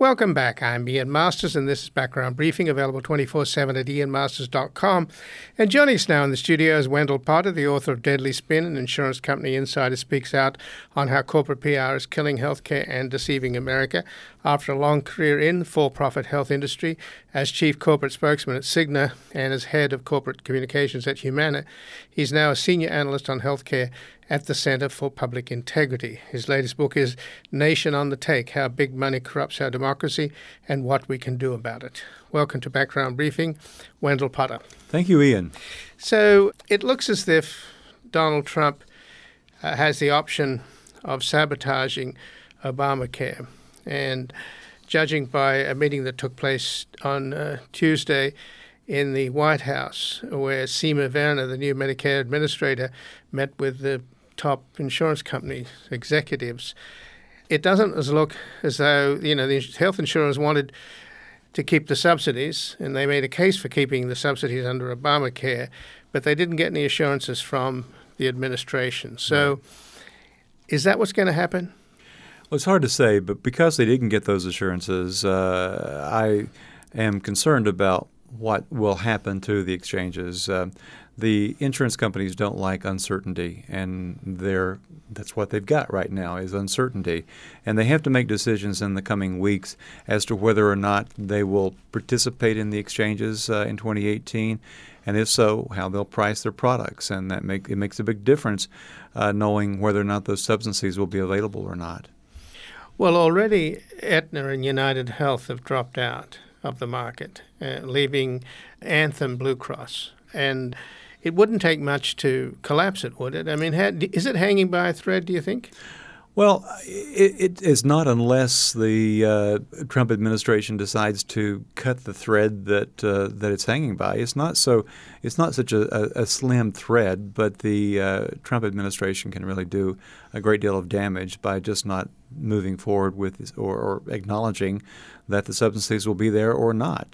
Welcome back. I'm Ian Masters, and this is Background Briefing, available 24/7 at ianmasters.com. And joining us now in the studio is Wendell Potter, the author of Deadly Spin, an insurance company insider speaks out on how corporate PR is killing healthcare and deceiving America. After a long career in the for-profit health industry, as chief corporate spokesman at Cigna and as head of corporate communications at Humana, he's now a senior analyst on healthcare at the Center for Public Integrity. His latest book is Nation on the Take: How Big Money Corrupts Our Democracy and What We Can Do About It. Welcome to Background Briefing, Wendell Potter. Thank you, Ian. So it looks as if Donald Trump has the option of sabotaging Obamacare. And judging by a meeting that took place on Tuesday in the White House, where Seema Verma, the new Medicare administrator, met with the top insurance company executives, it doesn't look as though, the health insurers wanted to keep the subsidies, and they made a case for keeping the subsidies under Obamacare, but they didn't get any assurances from the administration. So is that what's going to happen? Well, it's hard to say, but because they didn't get those assurances, I am concerned about what will happen to the exchanges. The insurance companies don't like uncertainty, and that's what they've got right now is uncertainty. And they have to make decisions in the coming weeks as to whether or not they will participate in the exchanges in 2018, and if so, how they'll price their products. And it makes a big difference knowing whether or not those subsidies will be available or not. Well, already Aetna and United Health have dropped out of the market, leaving Anthem Blue Cross. And it wouldn't take much to collapse it, would it? I mean, is it hanging by a thread, do you think? Well, it is not unless the Trump administration decides to cut the thread that it's hanging by. It's not such a slim thread, but the Trump administration can really do a great deal of damage by just not moving forward with this, or acknowledging that the subsidies will be there or not.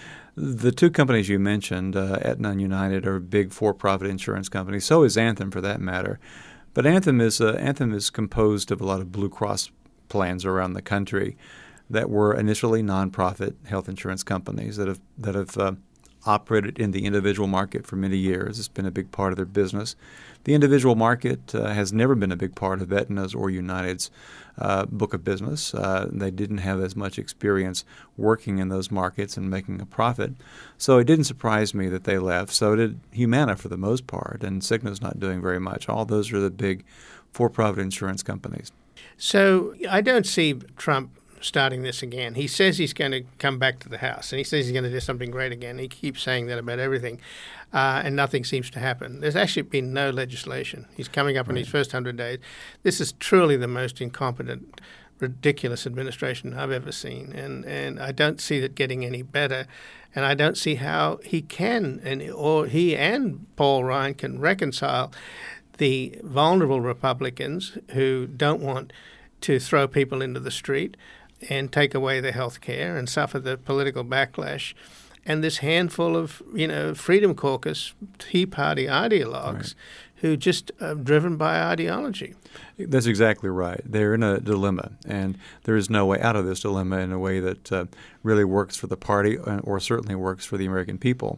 The two companies you mentioned, Aetna and United, are big for-profit insurance companies. So is Anthem, for that matter. But Anthem is composed of a lot of Blue Cross plans around the country that were initially nonprofit health insurance companies that have operated in the individual market for many years. It's been a big part of their business. The individual market has never been a big part of Aetna's or United's book of business. They didn't have as much experience working in those markets and making a profit. So it didn't surprise me that they left. So did Humana for the most part, and Cigna's not doing very much. All those are the big for-profit insurance companies. So I don't see Trump starting this again. He says he's going to come back to the House, and he says he's going to do something great again. He keeps saying that about everything, and nothing seems to happen. There's actually been no legislation. He's coming up in his first 100 days. This is truly the most incompetent, ridiculous administration I've ever seen, and I don't see it getting any better, and I don't see how he can, or he and Paul Ryan can reconcile the vulnerable Republicans who don't want to throw people into the street and take away their health care and suffer the political backlash, and this handful of, Freedom Caucus Tea Party ideologues who just are driven by ideology. That's exactly right. They're in a dilemma, and there is no way out of this dilemma in a way that really works for the party or certainly works for the American people.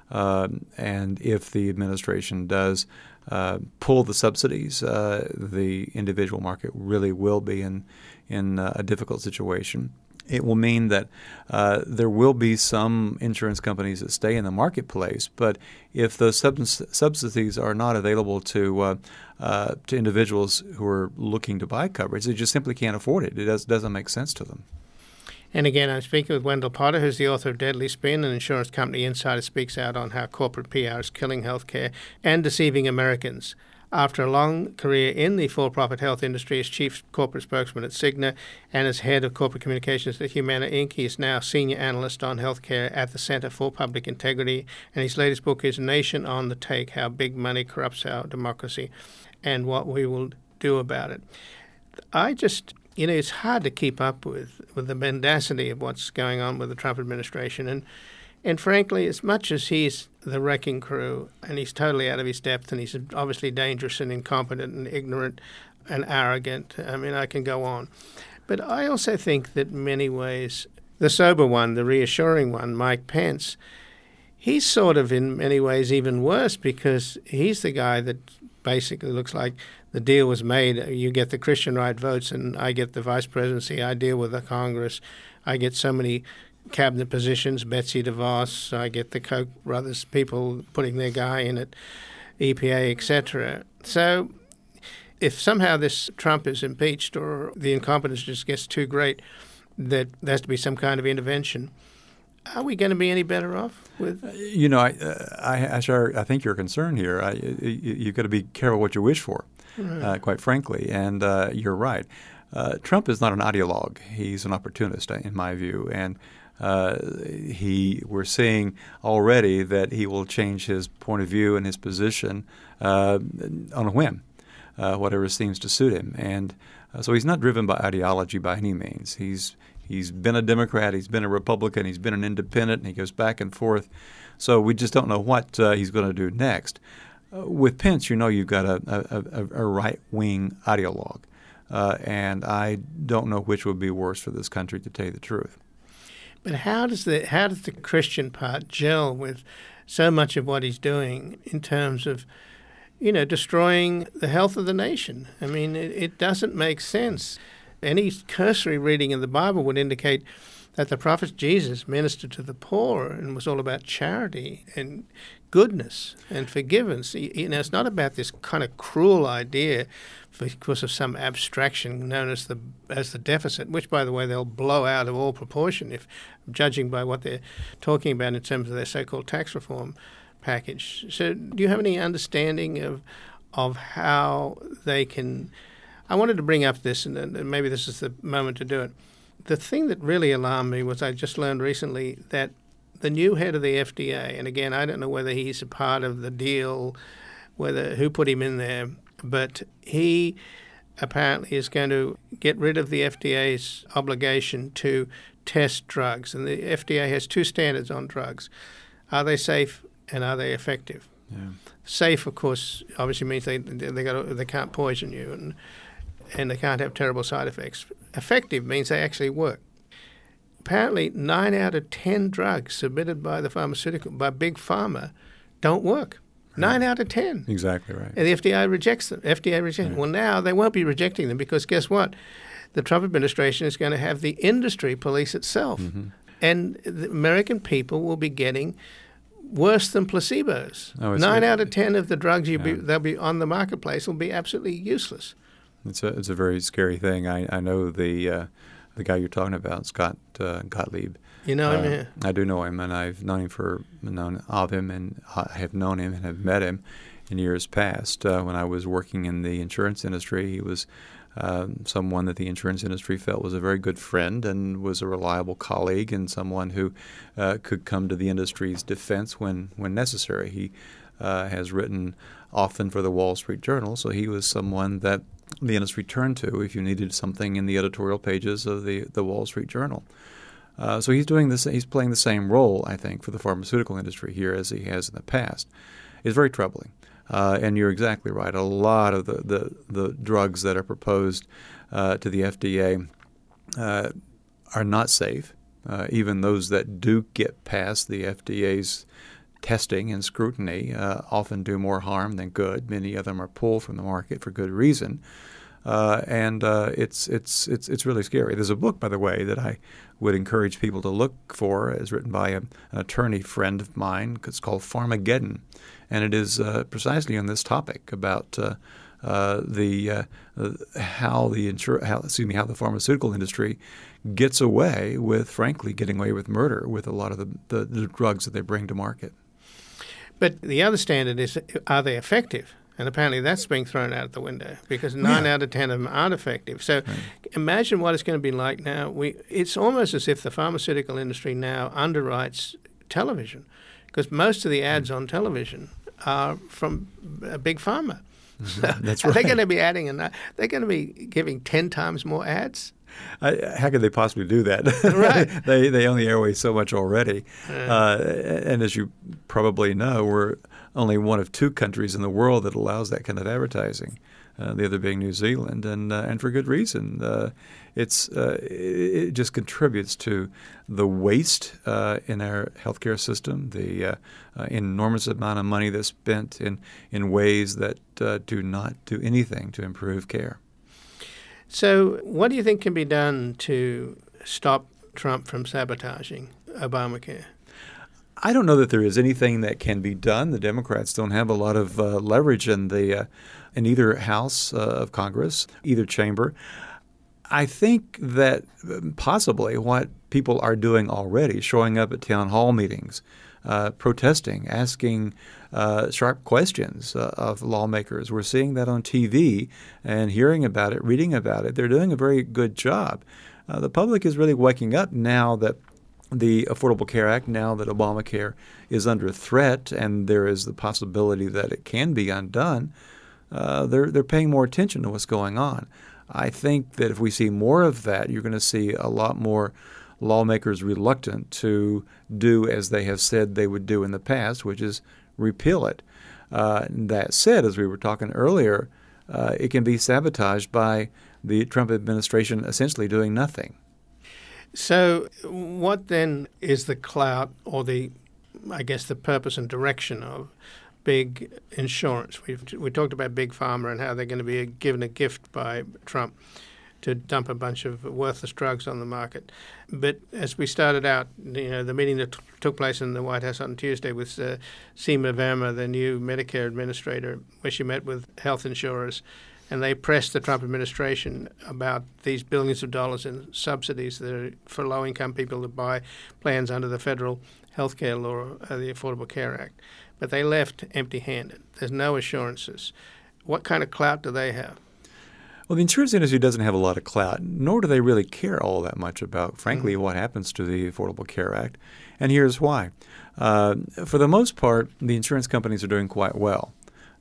And if the administration does pull the subsidies, the individual market really will be in a difficult situation. It will mean that there will be some insurance companies that stay in the marketplace, but if those subsidies are not available to individuals who are looking to buy coverage, they just simply can't afford it. It doesn't make sense to them. And again, I'm speaking with Wendell Potter, who's the author of Deadly Spin, an insurance company insider speaks out on how corporate PR is killing healthcare and deceiving Americans. After a long career in the for-profit health industry as chief corporate spokesman at Cigna and as head of corporate communications at Humana Inc., he is now senior analyst on healthcare at the Center for Public Integrity, and his latest book is Nation on the Take: How Big Money Corrupts Our Democracy and What We Will Do About It. It's hard to keep up with the mendacity of what's going on with the Trump administration. And frankly, as much as he's the wrecking crew and he's totally out of his depth and he's obviously dangerous and incompetent and ignorant and arrogant, I mean, I can go on. But I also think that in many ways, the sober one, the reassuring one, Mike Pence, he's sort of in many ways even worse because he's the guy that basically looks like the deal was made. You get the Christian right votes and I get the vice presidency. I deal with the Congress. I get so many cabinet positions, Betsy DeVos. I get the Koch brothers, people putting their guy in at EPA, etc. So if somehow this Trump is impeached or the incompetence just gets too great, that there has to be some kind of intervention, are we going to be any better off with? I think you're concerned here. You've got to be careful what you wish for, quite frankly. And you're right. Trump is not an ideologue. He's an opportunist, in my view. And we're seeing already that he will change his point of view and his position on a whim, whatever seems to suit him. And so he's not driven by ideology by any means. He's been a Democrat, he's been a Republican, he's been an independent, and he goes back and forth. So we just don't know what he's going to do next. With Pence, you've got a right-wing ideologue, and I don't know which would be worse for this country, to tell you the truth. But how does the Christian part gel with so much of what he's doing in terms of, destroying the health of the nation? I mean, it doesn't make sense. Any cursory reading of the Bible would indicate that the prophet Jesus ministered to the poor and was all about charity and goodness and forgiveness. It's not about this kind of cruel idea because of some abstraction known as the deficit, which, by the way, they'll blow out of all proportion if judging by what they're talking about in terms of their so-called tax reform package. So do you have any understanding of how they can? I wanted to bring up this, and maybe this is the moment to do it. The thing that really alarmed me was I just learned recently that the new head of the FDA, and again, I don't know whether he's a part of the deal, who put him in there, but he apparently is going to get rid of the FDA's obligation to test drugs. And the FDA has two standards on drugs. Are they safe and are they effective? Yeah. Safe, of course, obviously means they can't poison you and they can't have terrible side effects. Effective means they actually work. Apparently, 9 out of 10 drugs submitted by Big Pharma don't work. 9 out of 10. Exactly right. And the FDA rejects them. Them. Well, now they won't be rejecting them because guess what? The Trump administration is going to have the industry police itself. Mm-hmm. And the American people will be getting worse than placebos. 9 out of 10 of the drugs they'll be on the marketplace will be absolutely useless. It's a very scary thing. I know the guy you're talking about, Scott Gottlieb. You know him? Yeah. I do know him, and I've known of him, and I have known him and have met him in years past. When I was working in the insurance industry, he was someone that the insurance industry felt was a very good friend and was a reliable colleague and someone who could come to the industry's defense when necessary. He has written often for the Wall Street Journal, so he was someone that the industry turned to if you needed something in the editorial pages of the Wall Street Journal. So he's doing this. He's playing the same role, I think, for the pharmaceutical industry here as he has in the past. It's very troubling. And you're exactly right. A lot of the drugs that are proposed to the FDA are not safe. Even those that do get past the FDA's testing and scrutiny often do more harm than good. Many of them are pulled from the market for good reason. And it's really scary. There's a book, by the way, that I would encourage people to look for. It's written by an attorney friend of mine. It's called Pharmageddon, and it is precisely on this topic about how the pharmaceutical industry gets away with, frankly, getting away with murder with a lot of the drugs that they bring to market. But the other standard is, are they effective? And apparently that's being thrown out the window because 9 out of 10 of them aren't effective. So imagine what it's going to be like now. It's almost as if the pharmaceutical industry now underwrites television because most of the ads on television are from Big Pharma. Mm-hmm. That's right. They're going to be they're going to be giving 10 times more ads. How could they possibly do that? Right. They only airway so much already. And as you probably know, we're only one of 2 countries in the world that allows that kind of advertising. the other being New Zealand, and for good reason. It just contributes to the waste in our healthcare system, the enormous amount of money that's spent in ways that do not do anything to improve care. So what do you think can be done to stop Trump from sabotaging Obamacare? I don't know that there is anything that can be done. The Democrats don't have a lot of leverage in either house of Congress, either chamber. I think that possibly what people are doing already, showing up at town hall meetings, protesting, asking sharp questions of lawmakers. We're seeing that on TV and hearing about it, reading about it. They're doing a very good job. The public is really waking up now that the Affordable Care Act, now that Obamacare is under threat and there is the possibility that it can be undone. They're paying more attention to what's going on. I think that if we see more of that, you're going to see a lot more lawmakers reluctant to do as they have said they would do in the past, which is repeal it. That said, as we were talking earlier, it can be sabotaged by the Trump administration essentially doing nothing. So what then is the clout or the purpose and direction of big insurance? We talked about Big Pharma and how they're going to be given a gift by Trump to dump a bunch of worthless drugs on the market. But as we started out, the meeting that took place in the White House on Tuesday with Seema Verma, the new Medicare administrator, where she met with health insurers, and they pressed the Trump administration about these billions of dollars in subsidies that are for low-income people to buy plans under the federal health care law, the Affordable Care Act. But they left empty-handed. There's no assurances. What kind of clout do they have? Well, the insurance industry doesn't have a lot of clout, nor do they really care all that much about, frankly, what happens to the Affordable Care Act. And here's why. For the most part, the insurance companies are doing quite well.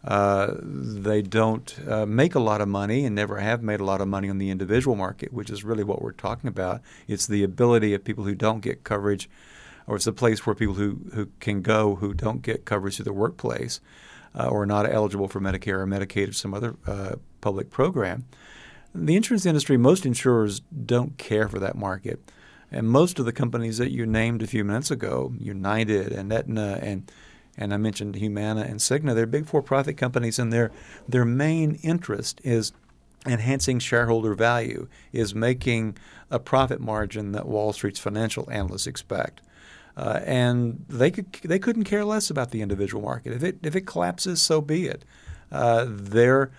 They don't make a lot of money and never have made a lot of money on the individual market, which is really what we're talking about. It's the ability of people who don't get coverage, or it's a place where people who can go who don't get coverage through the workplace or are not eligible for Medicare or Medicaid or some other public program. The insurance industry, most insurers don't care for that market. And most of the companies that you named a few minutes ago, United and Aetna and I mentioned Humana and Cigna, they're big for-profit companies, and their main interest is enhancing shareholder value, is making a profit margin that Wall Street's financial analysts expect. And they couldn't care less about the individual market. If it collapses, so be it. They're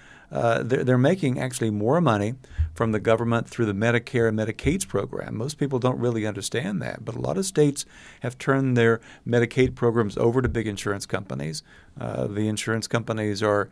making actually more money from the government through the Medicare and Medicaid program. Most people don't really understand that, but a lot of states have turned their Medicaid programs over to big insurance companies. The insurance companies are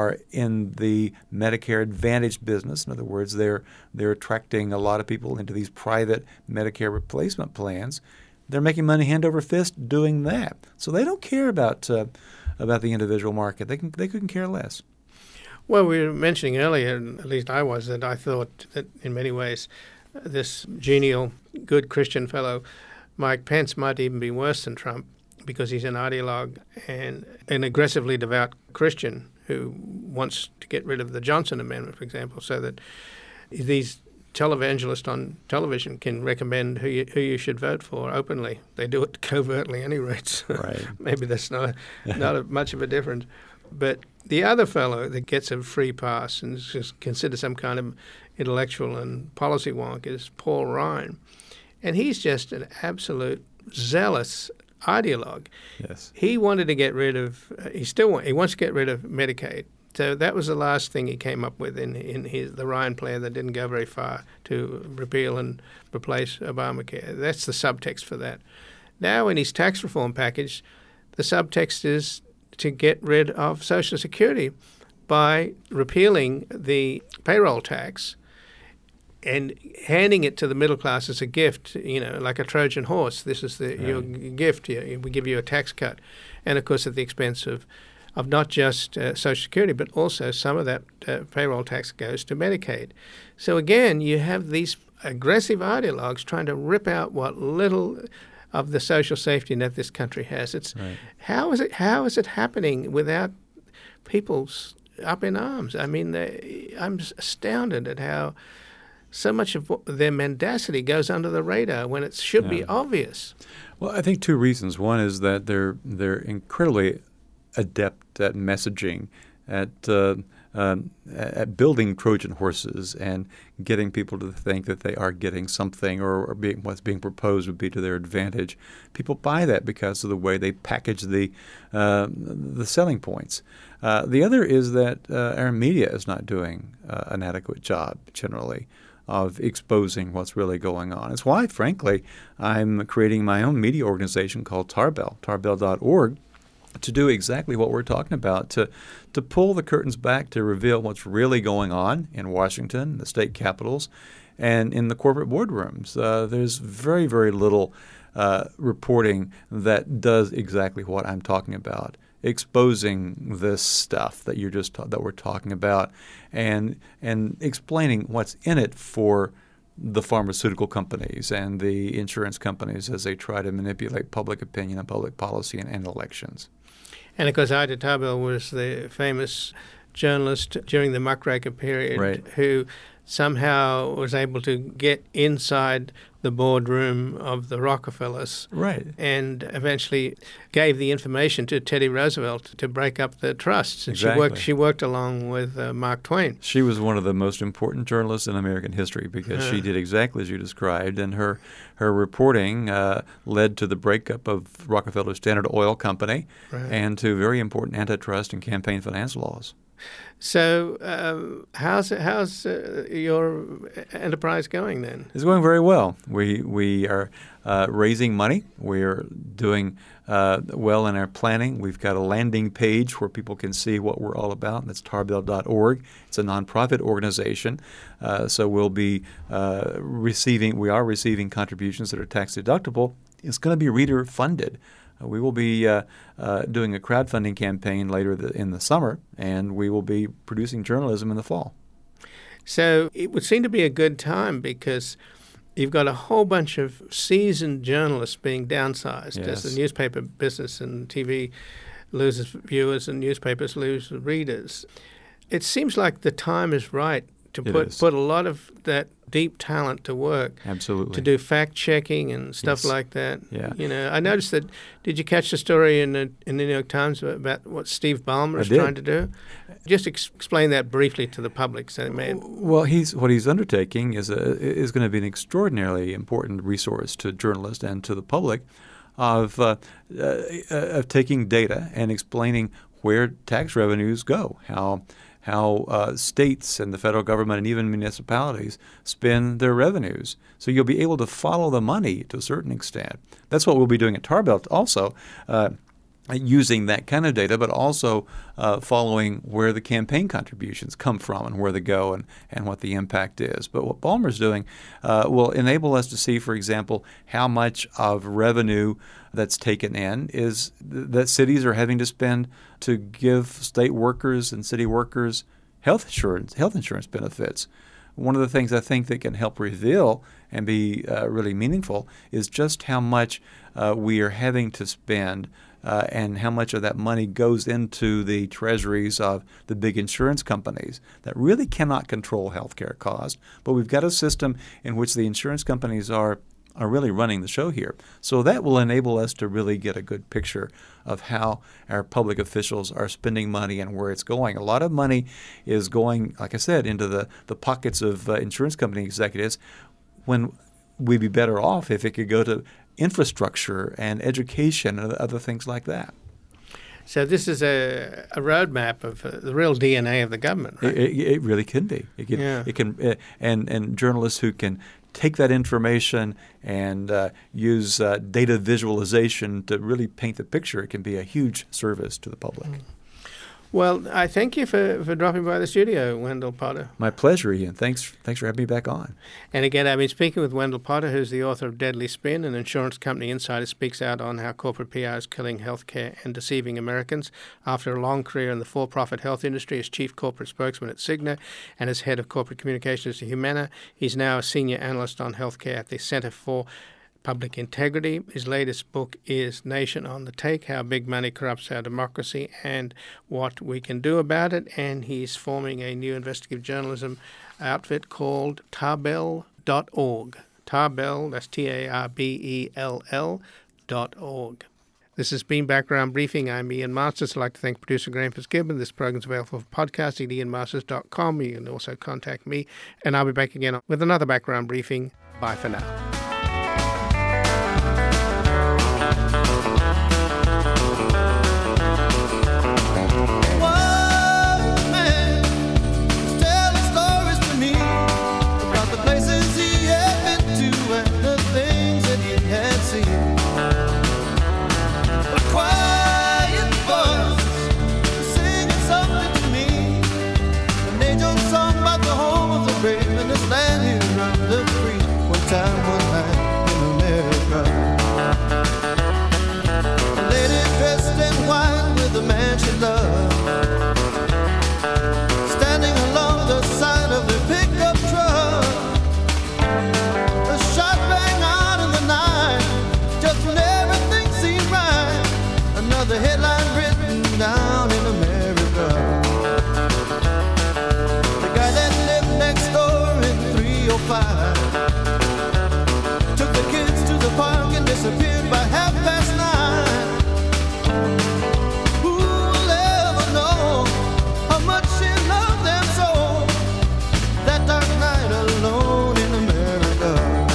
in the Medicare Advantage business. In other words, they're attracting a lot of people into these private Medicare replacement plans. They're making money hand over fist doing that. So they don't care about the individual market. They couldn't care less. Well, we were mentioning earlier, at least I was, that I thought that in many ways this genial, good Christian fellow, Mike Pence, might even be worse than Trump because he's an ideologue and an aggressively devout Christian who wants to get rid of the Johnson Amendment, for example, so that these televangelists on television can recommend who you should vote for openly. They do it covertly, at any rate. Right. Maybe that's not much of a difference. But the other fellow that gets a free pass and is just considered some kind of intellectual and policy wonk is Paul Ryan. And he's just an absolute zealous ideologue. Yes. He wanted to get rid of, he wants to get rid of Medicaid. So that was the last thing he came up with in the Ryan plan that didn't go very far, to repeal and replace Obamacare. That's the subtext for that. Now in his tax reform package, the subtext is to get rid of Social Security by repealing the payroll tax and handing it to the middle class as a gift, like a Trojan horse. This is your gift. We give you a tax cut. And, of course, at the expense of not just Social Security, but also some of that payroll tax goes to Medicaid. So, again, you have these aggressive ideologues trying to rip out what little of the social safety net this country has. It's right. How is it happening without people up in arms. I mean, I'm astounded at how so much of their mendacity goes under the radar when it should be obvious. Well, I think two reasons. One is that they're incredibly adept at messaging, at building Trojan horses and getting people to think that they are getting something or what's being proposed would be to their advantage. People buy that because of the way they package the selling points. The other is that our media is not doing an adequate job generally of exposing what's really going on. It's why, frankly, I'm creating my own media organization called Tarbell, tarbell.org, to do exactly what we're talking about, to pull the curtains back, to reveal what's really going on in Washington, the state capitals, and in the corporate boardrooms. There's very, very little reporting that does exactly what I'm talking about, exposing this stuff that that we're talking about, and explaining what's in it for the pharmaceutical companies and the insurance companies as they try to manipulate public opinion and public policy and elections. And of course, Ida Tarbell was the famous journalist during the muckraker period, right, who somehow was able to get inside the boardroom of the Rockefellers, right, and eventually gave the information to Teddy Roosevelt to break up the trusts. And exactly. she worked along with Mark Twain. She was one of the most important journalists in American history because she did exactly as you described, and her reporting led to the breakup of Rockefeller Standard Oil Company, right, and to very important antitrust and campaign finance laws. So how's your enterprise going then? It's going very well. We are raising money. We're doing well in our planning. We've got a landing page where people can see what we're all about, and that's tarbell.org. It's a nonprofit organization, so we'll be receiving contributions that are tax deductible. It's going to be reader funded. We will be doing a crowdfunding campaign later in the summer, and we will be producing journalism in the fall. So it would seem to be a good time because you've got a whole bunch of seasoned journalists being downsized as the newspaper business and TV loses viewers and newspapers lose readers. It seems like the time is right to put a lot of that deep talent to work. Absolutely. To do fact checking and stuff like that. Yeah. You know, I noticed that. Did you catch the story in the New York Times about what Steve Ballmer is trying to do? Just explain that briefly to the public. So well, what he's undertaking is going to be an extraordinarily important resource to journalists and to the public of taking data and explaining where tax revenues go, how states and the federal government and even municipalities spend their revenues. So you'll be able to follow the money to a certain extent. That's what we'll be doing at Tarbell also, using that kind of data, but also following where the campaign contributions come from and where they go and what the impact is. But what Ballmer's doing will enable us to see, for example, how much of revenue that's taken in is that cities are having to spend to give state workers and city workers health insurance benefits. One of the things I think that can help reveal and be really meaningful is just how much we are having to spend and how much of that money goes into the treasuries of the big insurance companies that really cannot control healthcare costs. But we've got a system in which the insurance companies are really running the show here. So that will enable us to really get a good picture of how our public officials are spending money and where it's going. A lot of money is going, like I said, into the pockets of insurance company executives when we'd be better off if it could go to infrastructure and education and other things like that. So this is a roadmap of the real DNA of the government, right? It really can be. It can, and journalists who can take that information and use data visualization to really paint the picture. It can be a huge service to the public. Well, I thank you for dropping by the studio, Wendell Potter. My pleasure, Ian. Thanks for having me back on. And again, I've been speaking with Wendell Potter, who's the author of Deadly Spin, an insurance company insider speaks out on how corporate PR is killing healthcare and deceiving Americans. After a long career in the for-profit health industry as chief corporate spokesman at Cigna and as head of corporate communications at Humana, he's now a senior analyst on healthcare at the Center for public integrity. His latest book is Nation on the Take, How Big Money Corrupts Our Democracy and What We Can Do About It. And he's forming a new investigative journalism outfit called Tarbell.org. Tarbell, that's Tarbell.org. This has been Background Briefing. I'm Ian Masters. I'd like to thank producer Graham Fitzgibbon. This program is available for podcasting at ianmasters.com. You can also contact me, and I'll be back again with another Background Briefing. Bye for now. Time one night in America, a lady dressed in white with a man she loved, standing along the side of the pickup truck. A shot rang out in the night, just when everything seemed right. Another headline written down in America. The guy that lived next door in 305 park and disappeared by 9:30. Who'll ever know how much she loved them so? That dark night alone in America.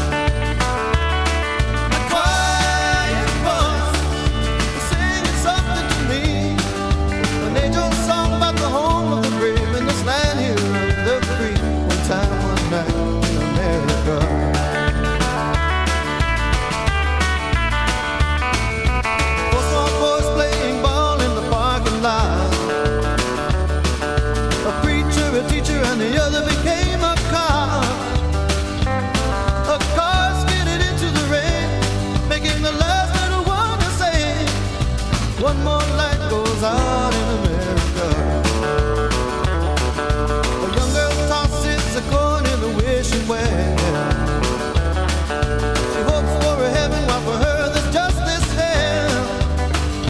A quiet voice singing something to me, an angel song about the home of the brave in this land here of the free. One time, one night in America. A teacher and the other became a car. A car skidded into the rain, making the last little one to say, one more light goes out in America.